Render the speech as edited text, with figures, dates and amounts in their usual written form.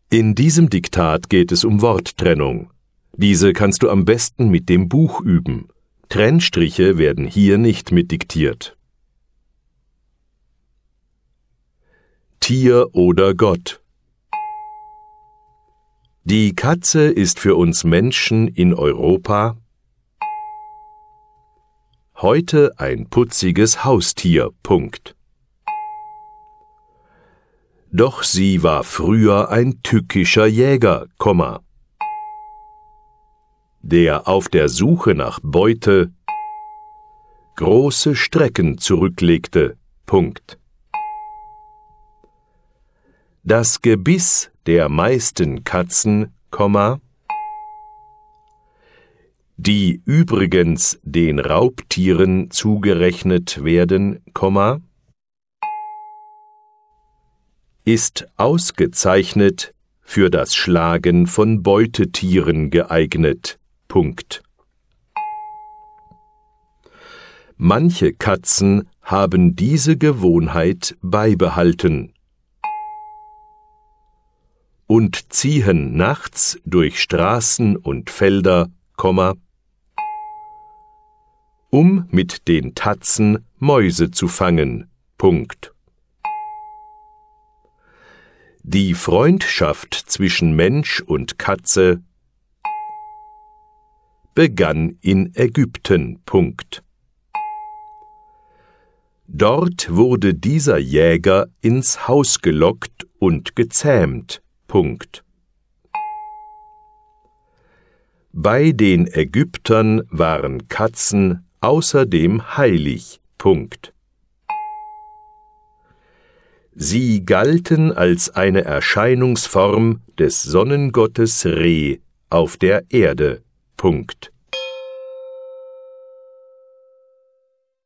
In diesem Diktat geht es um Worttrennung. Diese kannst du am besten mit dem Buch üben. Trennstriche werden hier nicht mitdiktiert. Tier oder Gott. Die Katze ist für uns Menschen in Europa heute ein putziges Haustier. Punkt. Doch sie war früher ein tückischer Jäger, der auf der Suche nach Beute große Strecken zurücklegte. Punkt. Das Gebiss der meisten Katzen, die übrigens den Raubtieren zugerechnet werden, ist ausgezeichnet für das Schlagen von Beutetieren geeignet. Punkt. Manche Katzen haben diese Gewohnheit beibehalten und ziehen nachts durch Straßen und Felder, um mit den Tatzen Mäuse zu fangen. Punkt. Die Freundschaft zwischen Mensch und Katze begann in Ägypten. Punkt. Dort wurde dieser Jäger ins Haus gelockt und gezähmt. Punkt. Bei den Ägyptern waren Katzen außerdem heilig. Punkt. Sie galten als eine Erscheinungsform des Sonnengottes Re auf der Erde. Punkt.